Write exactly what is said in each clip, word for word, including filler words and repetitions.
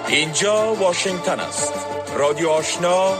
اینجا واشنگتن است. رادیو آشنا،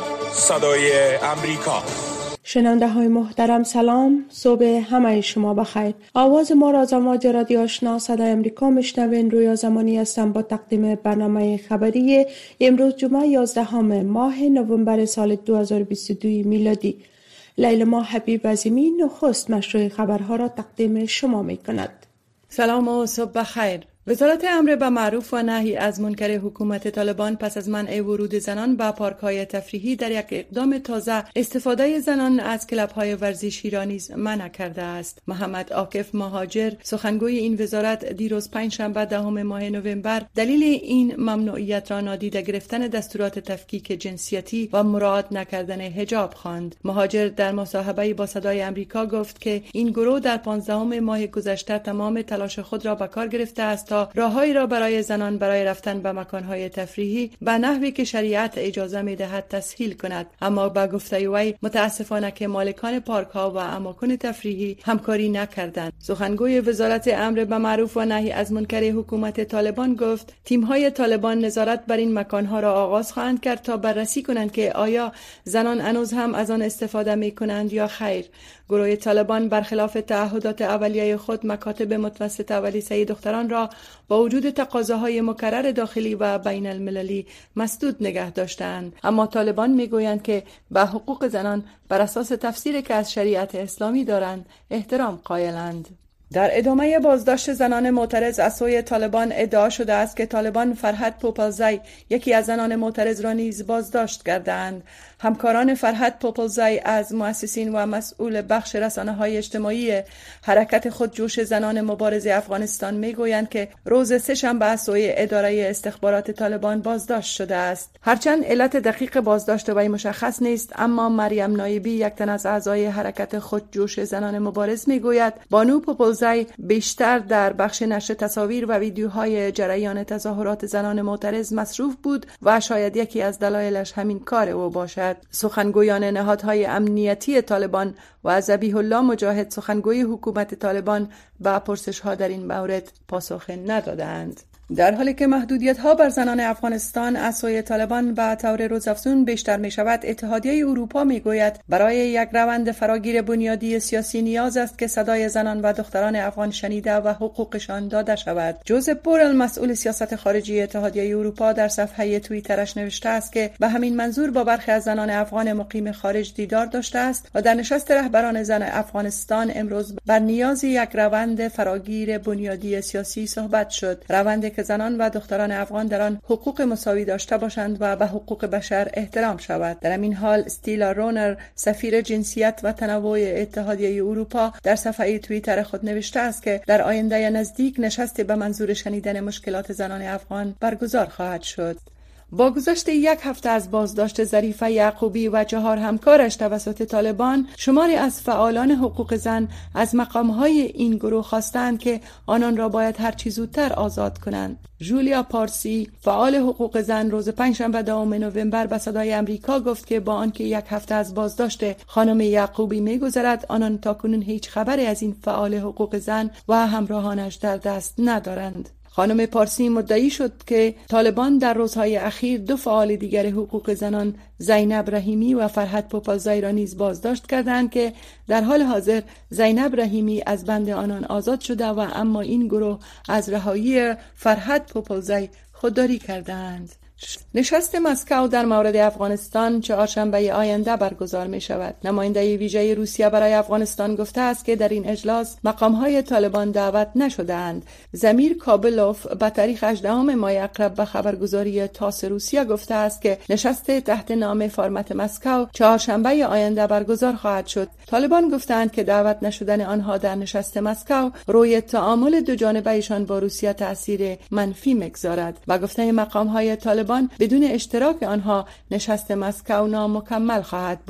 صدای امریکا. شنونده های محترم سلام، صبح همه شما بخیر. آواز ما را از امواج رادیو آشنا صدای امریکا میشنوین. رویا زمانی هستم با تقدیم برنامه خبری امروز جمعه یازدهم ماه نوامبر سال دو هزار و بیست و دو میلادی. لیلا حبیب عظیمی نخست مشروع خبرها را تقدیم شما می کند. سلام و صبح بخیر. وزارت امر به معروف و نهی از منکر حکومت طالبان پس از منع ورود زنان به پارک‌های تفریحی در یک اقدام تازه استفاده زنان از کلب‌های ورزشی را نیز منع کرده است. محمد عاکف مهاجر سخنگوی این وزارت دیروز پنجشنبه دهم ماه نوامبر دلیل این ممنوعیت را نادیده گرفتن دستورات تفکیک جنسیتی و مراعات نکردن حجاب خواند. مهاجر در مصاحبه با صدای امریکا گفت که این گروه در پانزدهم ماه گذشته تمام تلاش خود را به کار گرفته است تا راههایی را برای زنان برای رفتن به مکانهای تفریحی به نحوی که شریعت اجازه می‌دهد تسهیل کند، اما با گفته وی متاسفانه که مالکان پارک‌ها و اماکن تفریحی همکاری نکردند. سخنگوی وزارت امر به معروف و نهی از منکر حکومت طالبان گفت تیم‌های طالبان نظارت بر این مکان‌ها را آغاز خواهند کرد تا بررسی کنند که آیا زنان هنوز هم از آن استفاده می‌کنند یا خیر. گروه طالبان برخلاف تعهدات اولیه خود مکاتب متوسط ولیسه دختران را با وجود تقاضاهای مکرر داخلی و بین المللی مسدود نگه داشتند، اما طالبان میگویند که به حقوق زنان بر اساس تفسیری که از شریعت اسلامی دارند احترام قائلند. در ادامه بازداشت زنان معترض از سوی طالبان ادعا شده است که طالبان فرهد پوپلزی یکی از زنان معترض را نیز بازداشت کردند. همکاران فرهد پوپلزی از مؤسسین و مسئول بخش رسانه‌های اجتماعی حرکت خودجوش زنان مبارز افغانستان میگویند که روز سه‌شنبه از سوی اداره استخبارات طالبان بازداشت شده است. هرچند علت دقیق بازداشت وی مشخص نیست، اما مریم نایبی یک تن از اعضای حرکت خودجوش زنان مبارز میگوید بانو پوپلزی بیشتر در بخش نشر تصاویر و ویدیوهای جریان تظاهرات زنان معترض مصروف بود و شاید یکی از دلایلش همین کار او باشد. سخنگویان نهادهای امنیتی طالبان و ذبیح الله مجاهد سخنگوی حکومت طالبان به پرسش‌ها در این مورد پاسخ ندادند. در حالی که محدودیت‌ها بر زنان افغانستان از سوی طالبان به طور روزافزون بیشتر می‌شود، اتحادیه اروپا می‌گوید برای یک روند فراگیر بنیادی سیاسی نیاز است که صدای زنان و دختران افغان شنیده و حقوقشان داده شود. جوزپ بورل مسئول سیاست خارجی اتحادیه اروپا در صفحه توییترش نوشته است که به همین منظور با برخی از زنان افغان مقیم خارج دیدار داشته است و در نشست رهبران زن افغانستان امروز بر نیاز یک روند فراگیر بنیادی سیاسی صحبت شد. روند که زنان و دختران افغان در آن حقوق مساوی داشته باشند و به حقوق بشر احترام شود. در همین حال استیلا رونر سفیر جنسیت و تنوع اتحادیه اروپا در صفحه توییتر خود نوشته است که در آینده نزدیک نشستی به منظور شنیدن مشکلات زنان افغان برگزار خواهد شد. با گذشت یک هفته از بازداشت ظریفه یعقوبی و چهار همکارش توسط طالبان، شماری از فعالان حقوق زن از مقامهای این گروه خواستند که آنان را باید هر چه زودتر آزاد کنند. جولیا پارسی فعال حقوق زن روز پنجشنبه دهم نوامبر به صدای امریکا گفت که با آنکه یک هفته از بازداشت خانم یعقوبی می‌گذرد، آنان تاکنون هیچ خبری از این فعال حقوق زن و همراهانش در دست ندارند. خانم پارسی مدعی شد که طالبان در روزهای اخیر دو فعال دیگر حقوق زنان زینب رحیمی و فرهد پوپلزی را نیز بازداشت کردند که در حال حاضر زینب رحیمی از بند آنان آزاد شده و اما این گروه از رهایی فرهد پوپلزی خودداری کردند. نشست مسکو در مورد افغانستان چهارشنبه آینده برگزار می شود. نماینده ویژه روسیه برای افغانستان گفته است که در این اجلاس مقامهای طالبان دعوت نشده‌اند. زمیر کابلوف به تاریخ هجدهم ماه اقرب به خبرگزاری تاس روسیه گفته است که نشست تحت نام فرمت مسکو چهارشنبه آینده برگزار خواهد شد. طالبان گفتند که دعوت نشدن آنها در نشست مسکو روی تعامل دو جانبه ایشان با روسیه تأثیر منفی می‌گذارد. با گفته مقامهای طالبان بدون اشتراک آنها نشست مسکو نامکمل خواهد بود.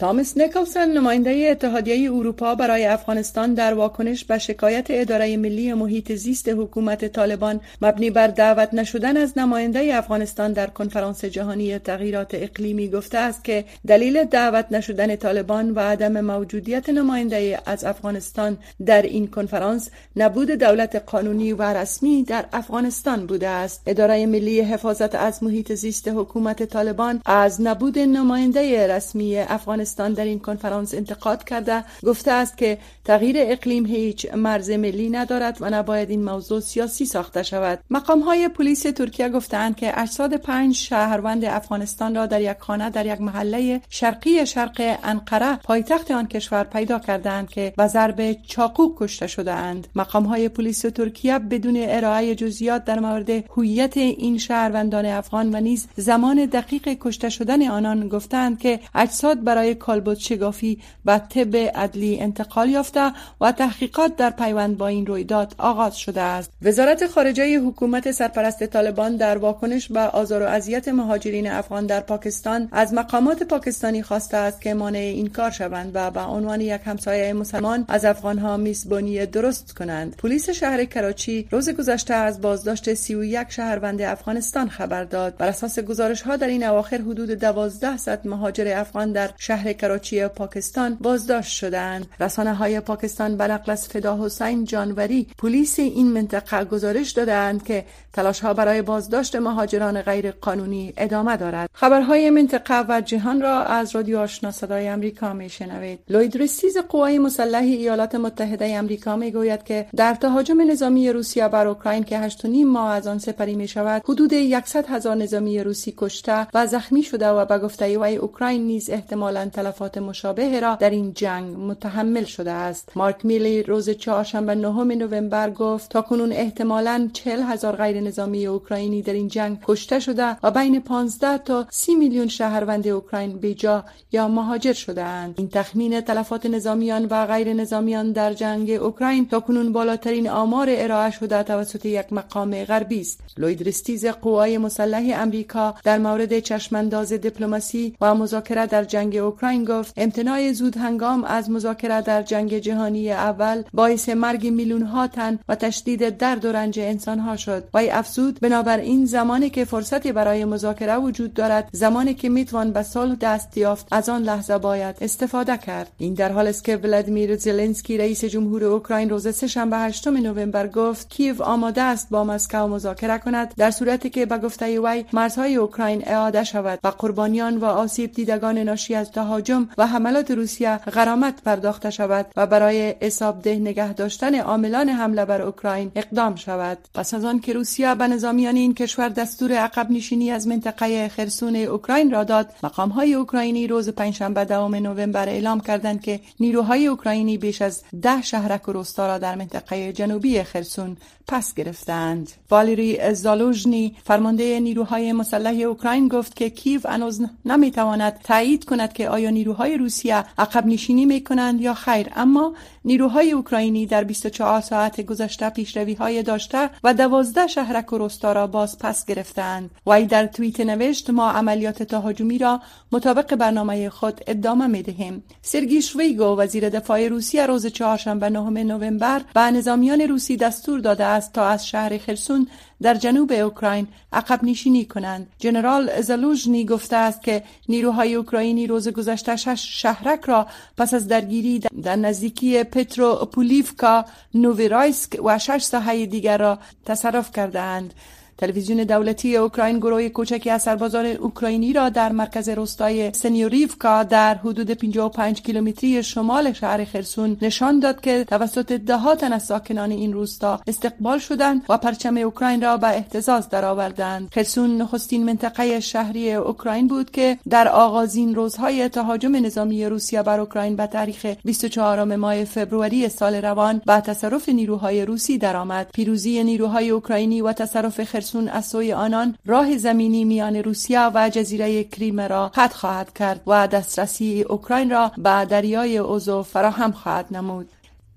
تامس نیکلسون نماینده اتحادیه اروپا برای افغانستان در واکنش به شکایت اداره ملی محیط زیست حکومت طالبان مبنی بر دعوت نشدن از نماینده افغانستان در کنفرانس جهانی تغییرات اقلیمی گفته است که دلیل دعوت نشدن طالبان و عدم موجودیت نماینده از افغانستان در این کنفرانس نبود دولت قانونی و رسمی در افغانستان بوده است. اداره ملی حفاظت از محیط زیست حکومت طالبان از نبود نماینده رسمی افغانستان در این کنفرانس انتقاد کرده گفته است که تغییر اقلیم هیچ مرز ملی ندارد و نباید این موضوع سیاسی ساخته شود. مقام‌های پلیس ترکیه گفتند که اجساد پنج شهروند افغانستان را در یک خانه در یک محله شرقی شرق انقره پایتخت آن کشور پیدا کردند که به ضرب چاقو کشته شده‌اند. مقام‌های پلیس ترکیه بدون ارائه جزئیات در مورد هویت این شهروندان افغان و نیز زمان دقیق کشته شدن آنان گفتند که اجساد برای کالبد شگافی به طب عدلی انتقال یافته و تحقیقات در پیوند با این رویداد آغاز شده است. وزارت خارجه حکومت سرپرست طالبان در واکنش به آزار و اذیت مهاجرین افغان در پاکستان از مقامات پاکستانی خواسته است که مانع این کار شوند و به عنوان یک همسایه مسلمان از افغانها میزبانی درست کنند. پلیس شهر کراچی روز گذشته از بازداشت سی و یک شهروند افغانستان خبر داد. بر اساس گزارش‌ها در این اواخر حدود دوازده صد مهاجر افغان در شهر کراچی پاکستان بازداشت شدند. رسانه‌های پاکستان به نقل از فدا حسین جانوری پلیس این منطقه گزارش دادند که تلاش‌ها برای بازداشت مهاجران غیر قانونی ادامه دارد. خبرهای منطقه و جهان را از رادیو آشنا صدای آمریکا میشنوید. لوید ریستیز قوای مسلح ایالات متحده آمریکا میگوید که در تهاجم نظامی روسیه بر اوکراین که هشت و نیم ماه از آن سپری می شود حدود صد هزار نظامی روسی کشته و زخمی شده و به گفته وی اوکراین نیز احتمالاً تلفات مشابه را در این جنگ متحمل شده است. مارک میلی روز چهارشنبه نهم نوامبر گفت تاکنون احتمالاً چهل هزار غیر نظامی اوکراینی در این جنگ کشته شده و بین پانزده تا سی میلیون شهروند اوکراین بیجا یا مهاجر شده اند. این تخمین تلفات نظامیان و غیر نظامیان در جنگ اوکراین تاکنون بالاترین آمار ارائه شده توسط یک مقام غربی است. لوید ریستیز قوای مسلح آمریکا در مورد چشمانداز دیپلماسی و مذاکره در جنگ اوکراین گفت امتناع زود هنگام از مذاکره در جنگ جهانی اول باعث مرگ میلیون ها تن و تشدید درد و رنج انسان ها شد. وی افزود بنابراین زمانی که فرصتی برای مذاکره وجود دارد، زمانی که میتوان به صلح دست یافت، از آن لحظه باید استفاده کرد. این در حالی است که ولادیمیر زلنسکی رئیس جمهور اوکراین روز سه‌شنبه هشتم نوامبر گفت کیو آماده است با مسکو مذاکره کند در صورتی که به گفته وی مرزهای اوکراین اعاده شود و قربانیان و آسیب دیدگان ناشی از تهاجم و حملات روسیه غرامت پرداخته شود و برای حسابده نگه داشتن عاملان حمله بر اوکراین اقدام شود. پس از آن که روسیه به نظامیان این کشور دستور عقب نشینی از منطقه خرسون اوکراین را داد، مقام‌های اوکراینی روز پنجشنبه دهم نوامبر اعلام کردند که نیروهای اوکراینی بیش از ده شهرک و روستا را در منطقه جنوبی خرسون پس گرفتند. والری زالوژنی فرمانده نیروهای مسلح اوکراین گفت که کیو هنوز نمیتواند تایید کند که آیا نیروهای روسیه عقب نشینی میکنند یا خیر، اما نیروهای اوکراینی در بیست و چهار ساعت گذشته پیشروی‌های داشته و دوازده شهرک و روستا را باز پس گرفتند. وی در توییت نوشت ما عملیات تهاجمی را مطابق برنامه خود ادامه میدهیم. سرگئی شویگو وزیر دفاع روسیه روز چهارشنبه نهم نوامبر به نظامیان روسی دستور داده است تا از شهر خرسون در جنوب اوکراین عقب نشینی کنند. ژنرال زالوژنی گفته است که نیروهای اوکراینی روز گذشته شش شهرک را پس از درگیری در نزدیکی پتروپولیوکا، نوورایسک و شش ساحه دیگر را تصرف کردند. تلویزیون دولتی اوکراین گروه کوچکی از سربازان اوکراینی را در مرکز روستای سنیوریوکا در حدود پنجاه و پنج کیلومتری شمال شهر خرسون نشان داد که توسط ده ها تن از ساکنان این روستا استقبال شدند و پرچم اوکراین را به اهتزاز درآوردند. خرسون نخستین منطقه شهری اوکراین بود که در آغازین روزهای تهاجم نظامی روسیه بر اوکراین به تاریخ بیست و چهارم ماه فوریه سال روان به تصرف نیروهای روسی درآمد. پیروزی نیروهای اوکراینی و تصرف خرسون از سوی آنان راه زمینی میان روسیه و جزیره کریم را قطع خواهد کرد و دسترسی اوکراین را به دریای اوزو فراهم خواهد نمود.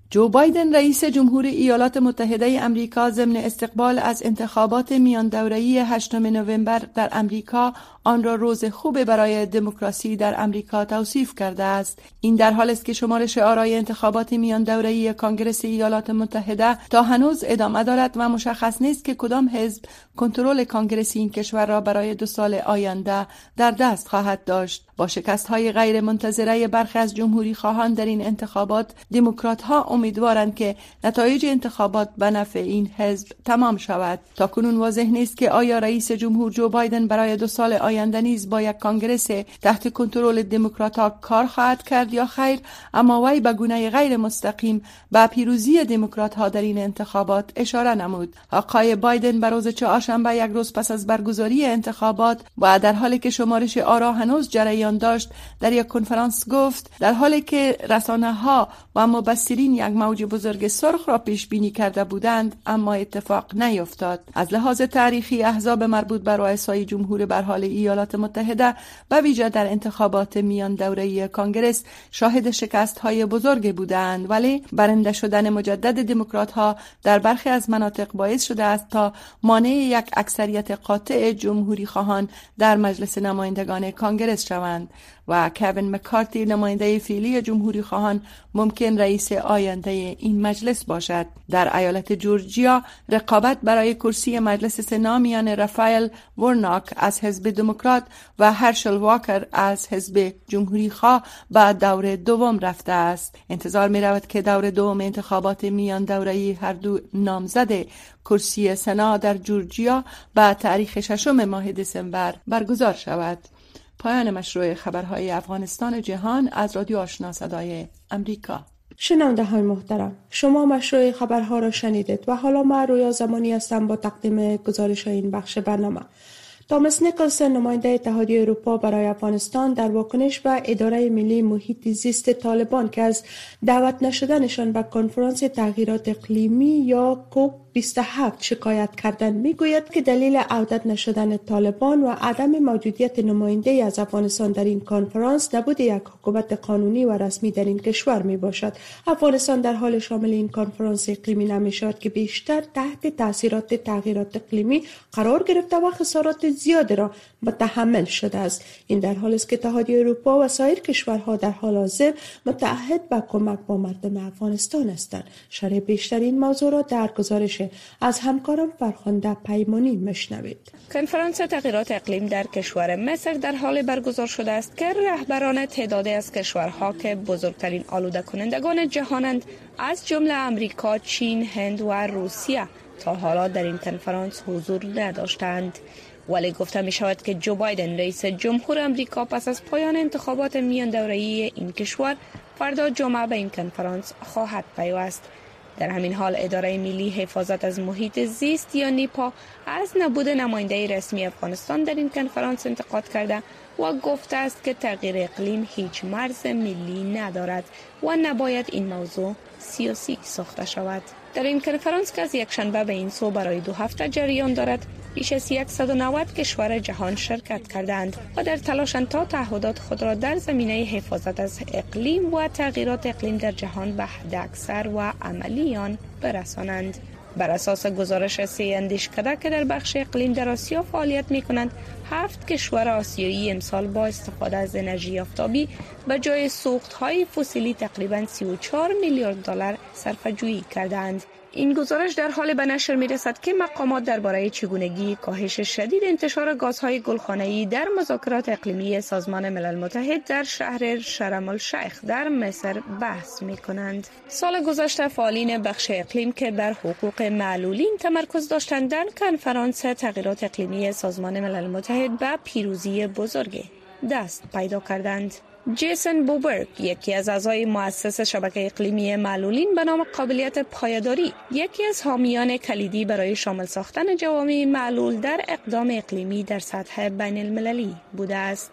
جو بایدن رئیس جمهور ایالات متحده امریکا ضمن استقبال از انتخابات میان دوره‌ای هشتم نوامبر در امریکا آن را روز خوب برای دموکراسی در امریکا توصیف کرده است. این در حالی است که شمارش آرای انتخابات میان دوره‌ای کانگرس ایالات متحده تا هنوز ادامه دارد و مشخص نیست که کدام حزب کنترل کانگرس این کشور را برای دو سال آینده در دست خواهد داشت. با شکست‌های غیر منتظره برخی از جمهوری خواهان در این انتخابات، دموکرات‌ها امیدوارند که نتایج انتخابات به نفع این حزب تمام شود. تاکنون واضح نیست که آیا رئیس جمهور جو بایدن برای دو سال آینده نیز با یک کانگرس تحت کنترل دموکرات‌ها کار خواهد کرد یا خیر، اما وی به گونه غیر مستقیم به پیروزی دموکرات‌ها در این انتخابات اشاره نمود. آقای بایدن به روز چهارشنبه، یک روز پس از برگزاری انتخابات و در حالی که شمارش آرا هنوز جریان داشت، در یک کنفرانس گفت در حالی که رسانه‌ها و مبصرین یک موج بزرگ سرخ را پیش بینی کرده بودند، اما اتفاق نیفتاد. از لحاظ تاریخی احزاب مربوط به رؤسای جمهور به حال ایالات متحده به ویژه در انتخابات میان دوره‌ای کانگرس شاهد شکست‌های بزرگ بودند، ولی برنده شدن مجدد دموکرات‌ها در برخی از مناطق باعث شده است تا مانع یک اکثریت قاطع جمهوری خواهان در مجلس نمایندگان کانگرس شوند و کوین مکارتی، نماینده فعلی جمهوری خواهان، ممکن رئیس آینده این مجلس باشد. در ایالت جورجیا رقابت برای کرسی مجلس سنا میان رافائل وارناک از حزب دموکرات و هرشل واکر از حزب جمهوری خواه به دور دوم رفته است. انتظار می رود که دور دوم انتخابات میان دوره‌ای هر دو نامزد کرسی سنا در جورجیا به تاریخ ششم ماه دسامبر برگزار شود. پایان مشروع خبرهای افغانستان جهان از رادیو آشنا صدای امریکا. شنونده های محترم، شما مشروع خبرها را شنیدید و حالا من رویا زمانی هستم با تقدیم گزارش این بخش برنامه. توماس نیکلسن، نماینده اتحادیه اروپا برای افغانستان، در واکنش به اداره ملی محیط زیست طالبان که از دعوت نشدنشان به کنفرانس تغییرات اقلیمی یا کوپ بیست و هفت شکایت کردن، میگوید که دلیل عودت نشدن طالبان و عدم موجودیت نماینده از افغانستان در این کنفرانس نبود یک حکومت قانونی و رسمی در این کشور می باشد. افغانستان در حال شامل این کنفرانس اقلیمی نمی شود که بیشتر تحت تاثیرات تغییرات اقلیمی قرار گرفته و خسارات زیادی را متحمل شده است. این در حالی است که اتحادیه اروپا و سایر کشورها در حال حاضر متعهد به کمک با مردم افغانستان هستند. شرح بیشتر این موضوع را در گزارش از همکارم فرخنده پیمانی مشنوید. کنفرانس تغییرات اقلیم در کشور مصر در حال برگزار شده است که رهبران تعدادی از کشورها که بزرگترین آلوده کنندگان جهانند، از جمله امریکا، چین، هند و روسیه، تا حالا در این کنفرانس حضور نداشتند. ولی گفته می شود که جو بایدن، رئیس جمهور امریکا، پس از پایان انتخابات میان دوره‌ای این کشور فردا جمعه به این کنفرانس خواهد پیوست. در همین حال اداره ملی حفاظت از محیط زیست یا نیپا از نبود نماینده رسمی افغانستان در این کنفرانس انتقاد کرده و گفته است که تغییر اقلیم هیچ مرز ملی ندارد و نباید این موضوع سیاسی ساخته شود. در این کنفرانس که از یک شنبه به این سو برای دو هفته جریان دارد، بیش از صد و نود کشور جهان شرکت کردند و در تلاشند تا تعهدات خود را در زمینه حفاظت از اقلیم و تغییرات اقلیم در جهان به حداکثر و عملی آن برسانند. بر اساس گزارش سه اندیشکده که در بخش اقلیم در آسیا فعالیت می کنند، هفت کشور آسیایی امسال با استفاده از انرژی آفتابی به جای سوخت‌های فسیلی تقریباً سی و چهار میلیارد دلار صرفه‌جویی کردند. این گزارش در حال به نشر می رسد که مقامات درباره چگونگی کاهش شدید انتشار گازهای گلخانه‌ای در مذاکرات اقلیمی سازمان ملل متحد در شهر شرم الشیخ در مصر بحث می کنند. سال گذشته فعالین بخش اقلیم که بر حقوق معلولین تمرکز داشتند در کنفرانس تغییرات اقلیمی سازمان ملل متحد به پیروزی بزرگ دست پیدا کردند. جیسن بوبرگ، یکی از اعضای مؤسس شبکه اقلیمی معلولین به نام قابلیت پایداری، یکی از حامیان کلیدی برای شامل ساختن جوامع معلول در اقدام اقلیمی در سطح بین المللی بوده است.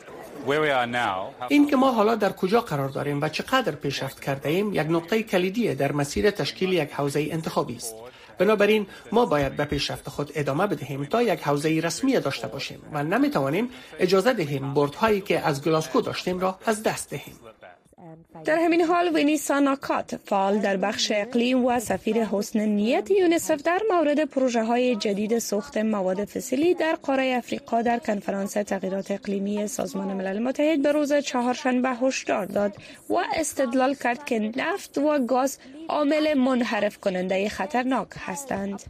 این که ما حالا در کجا قرار داریم و چقدر پیشرفت کرده ایم یک نقطه کلیدی در مسیر تشکیل یک حوزه انتخابی است. بنابراین ما باید به پیشرفت خود ادامه بدهیم تا یک حوزه رسمی داشته باشیم و نمیتوانیم اجازه دهیم بردهایی که از گلاسکو داشتیم را از دست دهیم. در همین حال ونیسا ناکات فعال در بخش اقلیم و سفیر حسن نیت یونیسف در مورد پروژه های جدید سوخت مواد فسیلی در قاره افریقا در کنفرانس تغییرات اقلیمی سازمان ملل متحد به روز چهارشنبه هشدار داد و استدلال کرد که نفت و گاز عامل منحرف کننده خطرناک هستند.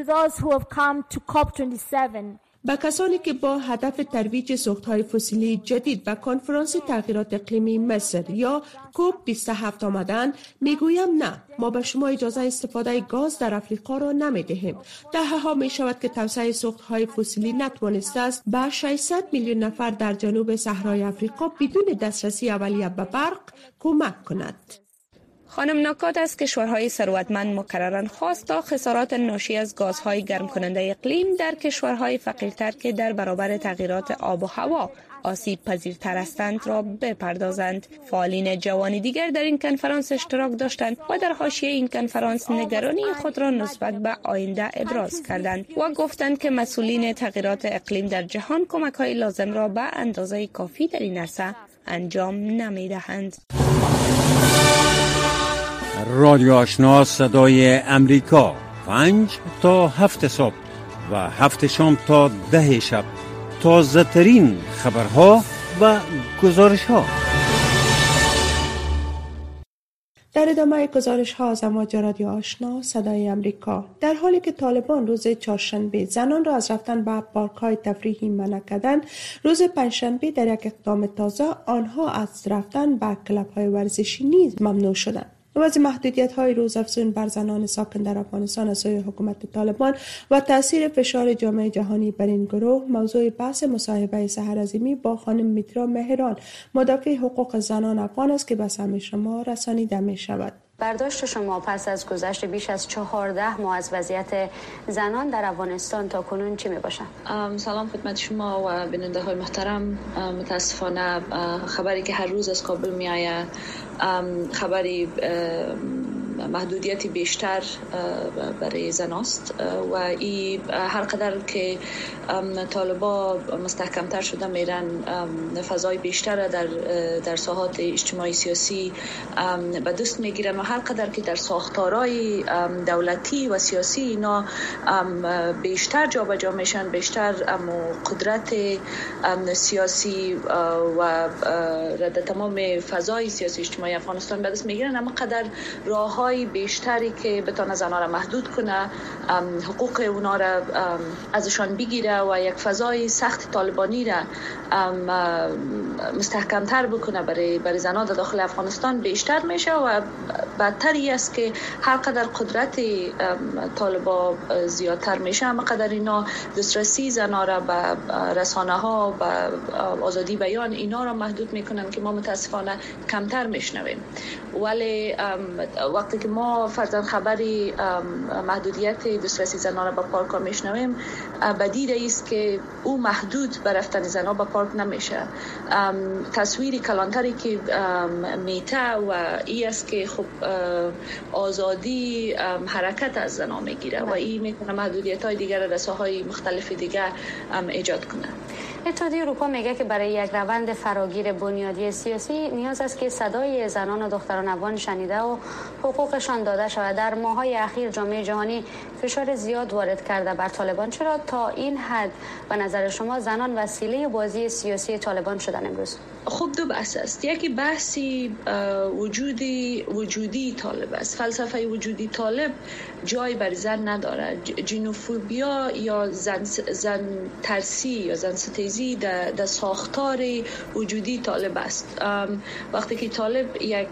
با کسانی که با هدف ترویج سوخت‌های فسیلی جدید و کنفرانس تغییرات اقلیمی مصر یا کوپ بیست و هفت آمدند میگویم نه، ما به شما اجازه استفاده گاز در افریقا را نمیدهیم. دهه‌ها می شود که توسعه سوخت‌های فسیلی نتوانسته است به ششصد میلیون نفر در جنوب صحرای افریقا بدون دسترسی اولیه به برق کمک کند. خانم ناکات از کشورهای ثروتمند مکرراً خواست تا خسارات ناشی از گازهای گرم کننده اقلیم در کشورهای فقیرتر که در برابر تغییرات آب و هوا آسیب پذیرتر هستند را بپردازند. فعالین جوانی دیگر در این کنفرانس اشتراک داشتند و در حاشیه این کنفرانس نگرانی خود را نسبت به آینده ابراز کردند و گفتند که مسئولین تغییرات اقلیم در جهان کمک‌های لازم را به اندازه کافی در این عرصه انجام نمی‌دهند. رادیو آشنا صدای امریکا، پنج تا هفت صبح و هفت شام تا ده شب، تازه ترین خبرها و گزارش ها. در ادامه گزارش ها از امواج رادیو آشنا صدای امریکا، در حالی که طالبان روز چهارشنبه زنان را از رفتن به پارک های تفریحی منع کردند، روز پنجشنبه در یک اقدام تازه آنها از رفتن به کلب های ورزشی نیز ممنوع شدند. وضع محدودیت‌های روزافزون بر زنان ساکن در افغانستان از سوی حکومت طالبان و تأثیر فشار جامعه جهانی بر این گروه موضوع بحث مصاحبه سحر عظیمی با خانم میترا مهران، مدافع حقوق زنان افغان است که به سمع شما رسانیده می شود. برداشت شما پس از گذشت بیش از چهارده ماه از وضعیت زنان در افغانستان تا کنون چی می باشد؟ سلام خدمت شما و بیننده های محترم. متاسفانه خبری که هر روز از کابل می آید خبری محدودیتی بیشتر برای زناست و این هر قدر که طالبا مستحکمتر شده میرن فضای بیشتر در در ساحات اجتماعی سیاسی به دست میگیرن و هر قدر که در ساختارهای دولتی و سیاسی اینا بیشتر جابجا میشن، بیشتر قدرت سیاسی و در تمام فضای سیاسی اجتماعی افغانستان به دست میگیرن، اما قدر راه های بیشتری که بتونه زنها را محدود کنه، حقوق اونا را ازشان بگیره و یک فضای سخت طالبانی را مستحکمتر بکنه برای برای زنها در داخل افغانستان بیشتر میشه و بدتری است که هر قدر قدرت طالبا زیادتر میشه اما قدر اینا دسترسی زنها را به رسانه ها و آزادی بیان اینا را محدود میکنن که ما متاسفانه کمتر میشنویم. ولی وقتی که ما فرضاً خبری محدودیت دسترسی زنان را به پارک ها میشنویم، بدیهی است که او محدود به رفتن زنان به پارک نمیشه. تصویری کلانتری که میته و ای است که خب آزادی حرکت از زنان میگیره و این میتونه محدودیت های دیگر در ساحات مختلف دیگر ایجاد کنه. اتحادیه اروپا میگه که برای یک روند فراگیر بنیادی سیاسی نیاز است که صدای زنان و دختران افغان شنیده و حقوقشان داده شود. در ماه‌های اخیر جامعه جهانی فشار زیاد وارد کرده بر طالبان. چرا تا این حد به نظر شما زنان وسیله بازی سیاسی طالبان شدن امروز؟ خب دو بحث است. یکی بحثی وجودی وجودی طالب است. فلسفه وجودی طالب جای بر زن نداره. جینوفوبیا یا زن زن ترسی یا زن ستیزی در, در ساختار وجودی طالب است. وقتی که طالب یک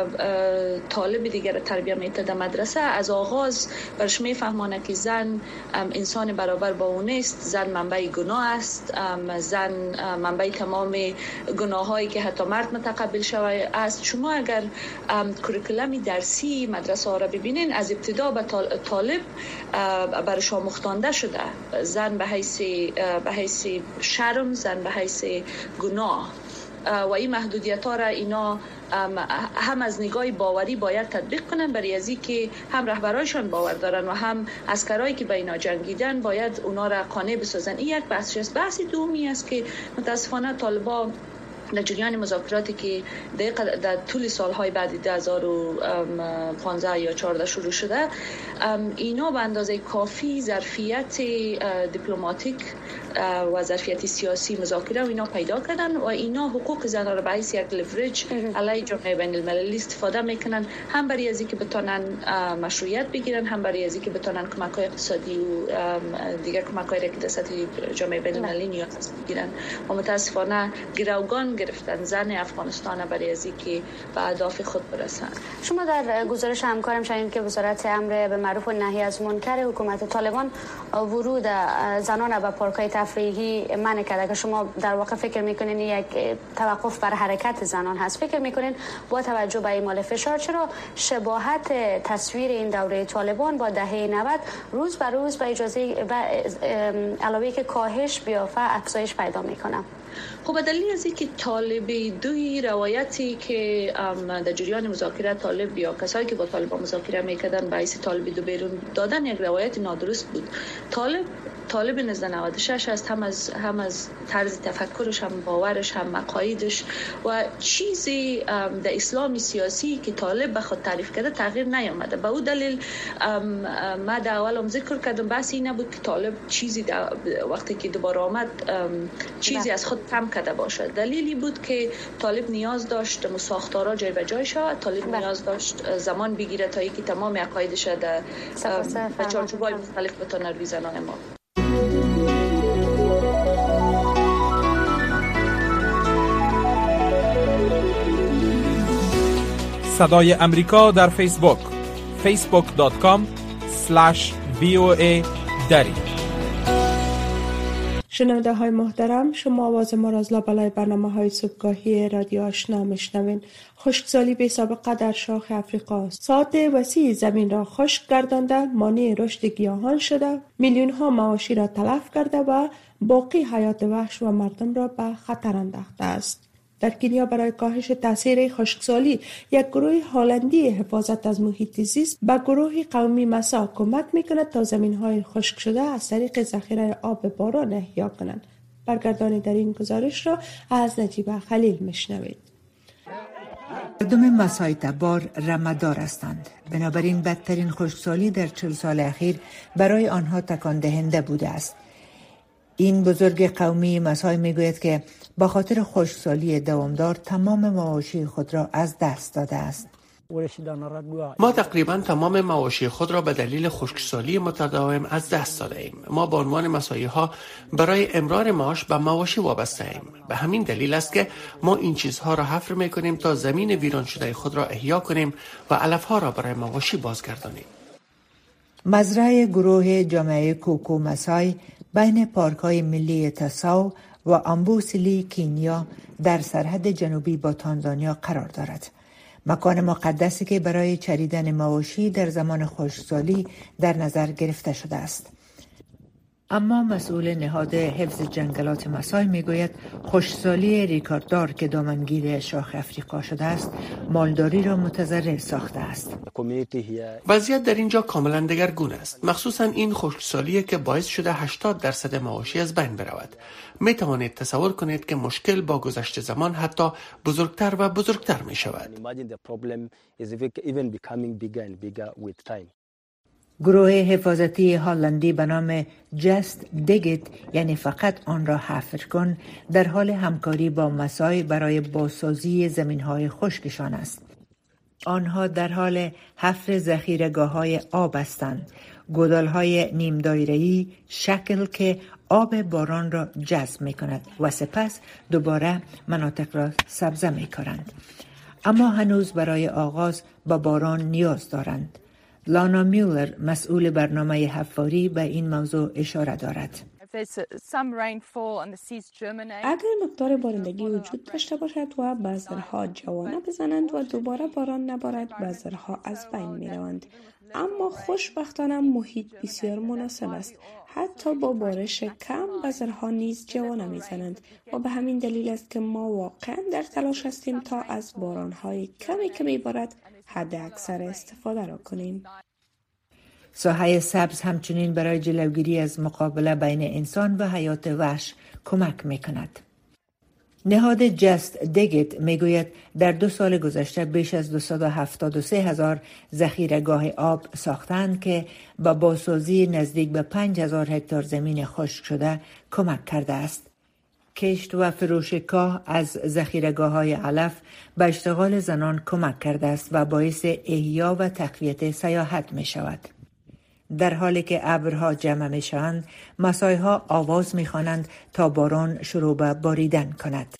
طالب دیگر تربیت میده در مدرسه، از آغاز برش میفهمانه که زن انسان برابر با اون است، زن منبع گناه است، زن منبع تمام گناه هایی که حتی مرد متقبل شوه است. شما اگر کریکولم درسی مدرسه ها را ببینین، از ابتدا به طالب برش آموختانده شده زن به حیث به حیث شرم، زن به حیث گناه و این محدودیت ها را اینا هم از نگاه باوری باید تطبیق کنن، برای ازی که هم رهبرایشان باور دارن و هم عسکرایی که به اینا جنگیدن باید اونا را قانع بسازن. این یک بحث است. بحث دومی است که متاسفانه طالبان در جریان مذاکراتی که در طول سالهای بعد دو هزار و پانزده یا چهارده شروع شده، اینا به اندازه کافی ظرفیت دیپلماتیک و ظرفیت سیاسی مذاکره و اینا پیدا کردن و اینا حقوق زنان را به حیث یک لیورج علیه جامعه بین المللی استفاده میکنن، هم برای از اینکه بتونن مشروعیت بگیرن، هم برای از اینکه بتونن کمک‌های اقتصادی و دیگر کمک‌هایی که در سطح جامعه بین المللی نیاز بگیرن. و متاسفانه گروگان گرفتن زن افغانستان برای از اینکه به اهداف خود برسن. شما در گزارش همکارم شنیدید که وزارت امر به معروف و نهی از منکر حکومت طالبان ورود زنان به پارک‌های تفریحی منع کرده که شما در واقع فکر میکنین یک توقف بر حرکت زنان هست. فکر میکنین با توجه به اعمال فشار چرا شباهت تصویر این دوره طالبان با دهه نود روز به روز به اجازه و علاوه که کاهش بیافته افزایش پیدا میکنه؟ خب به دلیل از اینکه طالب دوی روایتی که در جریان مذاکرات طالب یا کسایی که با طالبان مذاکره میکردن به حیث طالب دو بیرون دادن یک روایت نادرست بود. طالب طالب نزد نود و شش است، هم از هم از طرز تفکرش، هم باورش، هم مقایدش و چیزی در اسلام سیاسی که طالب به خود تعریف کرده تغییر نیامده. به اون دلیل ما در اولم ذکر کردم بحث این نبود که طالب چیزی وقتی که دوباره آمد چیزی از خود کم کرده باشد. دلیلی بود که طالب نیاز داشت مساختارا جای به جای شود، طالب نیاز داشت زمان بگیره تا اینکه تمام عقایدش در چارچوب‌های مختلف بتونه روی زنان ما. صدای امریکا در فیسبوک فیسبوک دات کام اسلش وی او ای دری. شنونده های محترم، شما آواز ما را از لابلای برنامه های صبحگاهی رادیو آشنا میشنوین. خشکسالی بی سابقه در شاخ افریقا ساحت وسیع زمین را خشک گردانده، مانع رشد گیاهان شده، میلیون ها مواشی را تلف کرده و باقی حیات وحش و مردم را به خطر انداخته است. در کنیا برای کاهش تاثیر خشکسالی یک گروه هلندی حفاظت از محیط زیست به گروه قومی مسا کمک میکند تا زمین‌های خشک شده از طریق ذخیره آب باران احیا کنند. برگردانی در این گزارش را از نجیبه خلیل میشنوید. مردم مسای تبار رمه‌دار هستند، بنابراین بدترین خشکسالی در چهل سال اخیر برای آنها تکان دهنده بوده است. این بزرگ قومی مسای میگوید که با خاطر خشکسالی دوامدار تمام مواشی خود را از دست داده است. ما تقریبا تمام مواشی خود را به دلیل خشکسالی متداوم از دست داده ایم. ما به عنوان مسایی ها برای امرار معاش به مواشی وابسته ایم. به همین دلیل است که ما این چیزها را حفر میکنیم تا زمین ویران شده خود را احیا کنیم و علف ها را برای مواشی بازگردانیم. مزرعه گروه جامعه کوکو مسای بین پارک‌های ملی تساو و امبوسلی کینیا در سرحد جنوبی با تانزانیا قرار دارد. مکان مقدسی که برای چریدن مواشی در زمان خشکسالی در نظر گرفته شده است. اما مسئول نهاد حفظ جنگلات مسای میگوید خشکسالی ریکارددار که دامنگیر شاخ افریقا شده است مالداری را متضرر ساخته است. وضعیت در اینجا کاملا دگرگون است، مخصوصا این خشکسالی که باعث شده هشتاد درصد مواشی از بین برود. می توانید تصور کنید که مشکل با گذشت زمان حتی بزرگتر و بزرگتر می شود. گروه حفاظتی هلندی به نام جست دیگت یعنی فقط آن را حفر کن در حال همکاری با مسای برای بازسازی زمین‌های خشکشان است. آنها در حال حفر ذخیره‌گاه‌های آب هستند، گودال‌های نیم دایره‌ای شکل که آب باران را جذب می‌کند و سپس دوباره مناطق را سبزه می‌کنند. اما هنوز برای آغاز با باران نیاز دارند. لانا میولر مسئول برنامه حفاری به این موضوع اشاره دارد. اگر مقدار بارندگی وجود داشته باشد و بذرها جوانه بزنند و دوباره باران نبارد، بذرها از بین می روند. اما خوشبختانه محیط بسیار مناسب است. حتی با بارش کم بذرها نیز جوانه می زنند و به همین دلیل است که ما واقعا در تلاش هستیم تا از بارانهای کمی که می بارد حد اکثر استفاده را کنیم. ساحه سبز همچنین برای جلوگیری از مقابله بین انسان و حیات وحش کمک می کند. نهاد جست دیگت میگوید در دو سال گذشته بیش از دویست و هفتاد و سه هزار ذخیره‌گاه آب ساختند که با بازسازی نزدیک به پنج هزار هکتار زمین خشک شده کمک کرده است. کشت و فروش کاه از ذخیره‌گاه‌های علف به اشتغال زنان کمک کرده است و باعث احیا و تقویت سیاحت می شود. در حالی که ابرها جمع می شوند، مسای‌ها آواز می خوانند تا باران شروع به باریدن کند.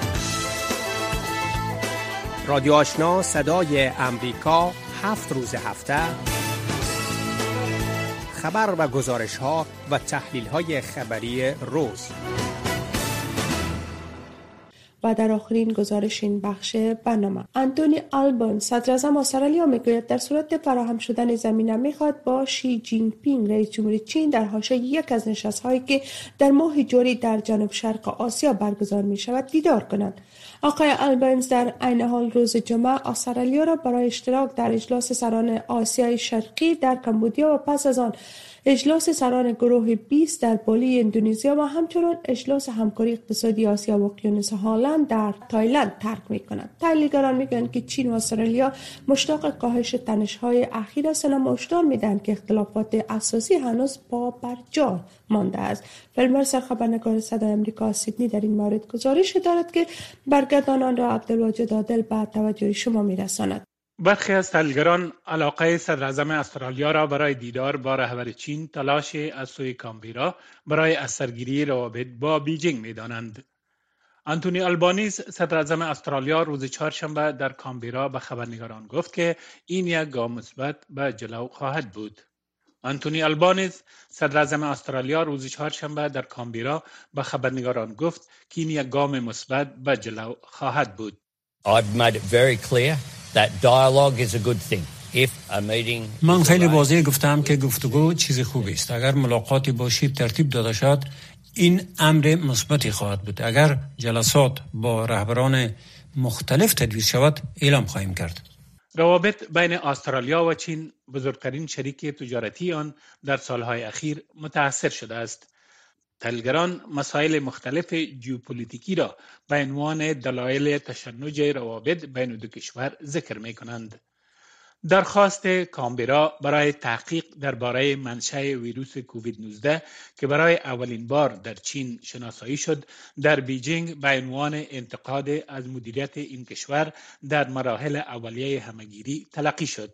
رادیو آشنا صدای امریکا هفت روز هفته خبر و گزارش ها و تحلیل های خبری روز. و در آخرین گزارش این بخش برنامه، آنتونی آلبان صدر اعظم استرالیا میگوید در صورت فراهم شدن زمینه میخواد با شی جین پینگ رئیس جمهور چین در حاشیه یک از نشست‌هایی که در ماه جاری در جنوب شرق آسیا برگزار می شود دیدار کنند. آقای آلبانز در عین حال روز جمعه استرالیا را برای اشتراک در اجلاس سران آسیای شرقی در کمبودیا و پس از آن اجلاس سران گروه بیست در بالی اندونزیا و همچنین اجلاس همکاری اقتصادی آسیا و اقیانوس هالند در تایلند ترک می‌کنند. تحلیلگران می‌گویند که چین و استرالیا مشتاق کاهش تنش‌های اخیر هستند اما هشدار می‌دهند که اختلافات اساسی هنوز پا بر جا مانده است. فیلمبر سرخبرنگار صدای آمریکا سیدنی در این مورد گزارش دارد که برگردانان را عبدالواجد عادل به توجه شما می‌رساند. برخی از تحلیلگران علاقه صدر اعظم استرالیا را برای دیدار با رهبر چین تلاش از سوی کامبرا برای از سرگیری روابط با بیجینگ می‌دانند. آنتونی آلبانیز صدر اعظم استرالیا روز چهارشنبه در کامبرا به خبرنگاران گفت که این یک گام مثبت به جلو خواهد بود. آنتونی آلبانیز صدر اعظم استرالیا روز چهارشنبه در کامبرا به خبرنگاران گفت که این یک گام مثبت به جلو خواهد بود. I've made it very clear that dialogue is a good thing. If a meeting من خیلی واضح گفتم که گفتگو چیز خوبی است. اگر ملاقاتی باشید ترتیب داده شد این امر مثبتی خواهد بود. اگر جلسات با رهبران مختلف تدوین شود اعلام خواهیم کرد. روابط بین استرالیا و چین بزرگترین شریک تجارتی آن در سالهای اخیر متأثر شده است. تحلیلگران مسائل مختلف ژئوپلیتیکی را به عنوان دلایل تشنج روابط بین دو کشور ذکر می کنند. درخواست کامبرا برای تحقیق درباره منشأ ویروس کووید نوزده که برای اولین بار در چین شناسایی شد در بیجینگ به عنوان انتقاد از مدیریت این کشور در مراحل اولیه همه‌گیری تلقی شد.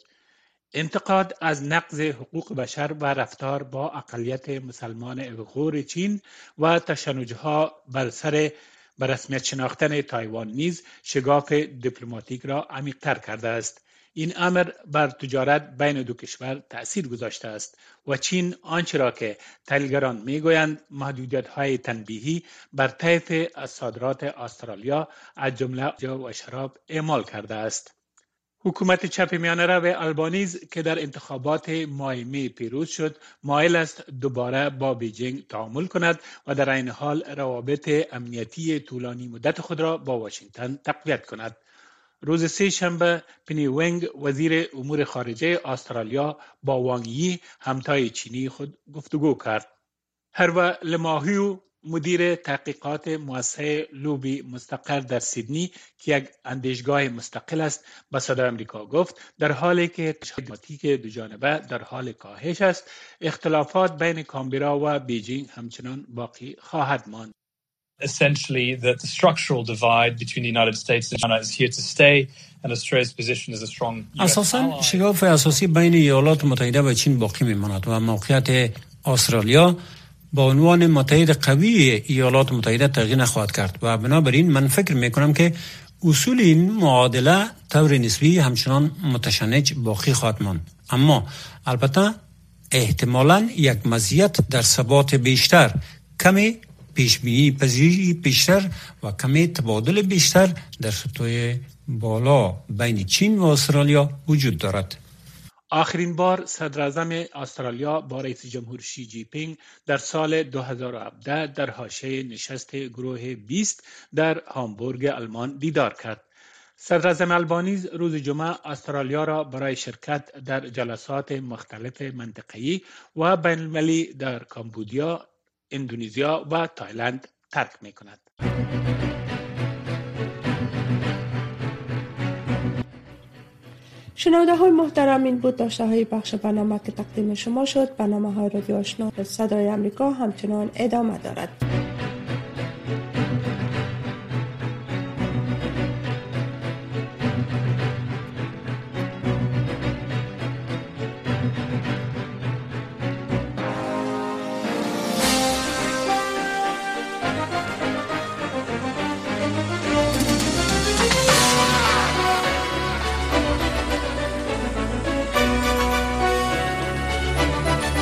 انتقاد از نقض حقوق بشر و رفتار با اقلیت مسلمان اویغور چین و تشنجها بر سر به رسمیت شناختن تایوان نیز شگاف دیپلماتیک را عمیق‌تر کرده است. این امر بر تجارت بین دو کشور تأثیر گذاشته است و چین آنچه را که تحلیلگران میگویند محدودیت‌های تنبیهی بر طیف از صادرات استرالیا از جمله جو و شراب اعمال کرده است. حکومت چپ میانه رو آلبانیز که در انتخابات ماه می پیروز شد مایل است دوباره با بیجینگ تعامل کند و در این حال روابط امنیتی طولانی مدت خود را با واشنگتن تقویت کند. روز سه شنبه پنی ونگ وزیر امور خارجه استرالیا با وانگ یی همتای چینی خود گفتگو کرد. هرو لماهیو مدیر تحقیقات مؤسسه لوبی مستقر در سیدنی که یک اندیشگاه مستقل است به صدای آمریکا گفت در حالی که تشابهات دو جانبه در حال کاهش است اختلافات بین کامبرا و بیجینگ همچنان باقی خواهد ماند. Essentially, that the structural divide between the United States and China is here to stay, and Australia's position is a strong U S اساساً شگاف اساسی بین ایالات متحده و چین باقی میماند و موقعیت استرالیا با عنوان متحد قوی ایالات متحده تغییر نخواهد کرد و بنابراین من فکر میکنم که اصول این معادله طور نسبی همچنان متشنج باقی خواهد ماند، اما البته احتمالاً یک مزیت در ثبات بیشتر، کمی پیشبینی پذیری بیشتر و کمی تبادل بیشتر در سطوح بالا بین چین و استرالیا وجود دارد. آخرین بار صدر اعظم استرالیا با رئیس جمهور شی جی پینگ در سال دو هزار و هفده در حاشیه نشست گروه بیست در هامبورگ آلمان دیدار کرد. صدر اعظم آلبانیز روز جمعه استرالیا را برای شرکت در جلسات مختلف منطقه‌ای و بین المللی در کامبودیا، اندونزیا و تایلند ترک می کند. شنونده های محترم، این بود داشته های بخش برنامه که تقدیم شما شد. برنامه های رادیو آشنا صدای امریکا همچنان ادامه دارد.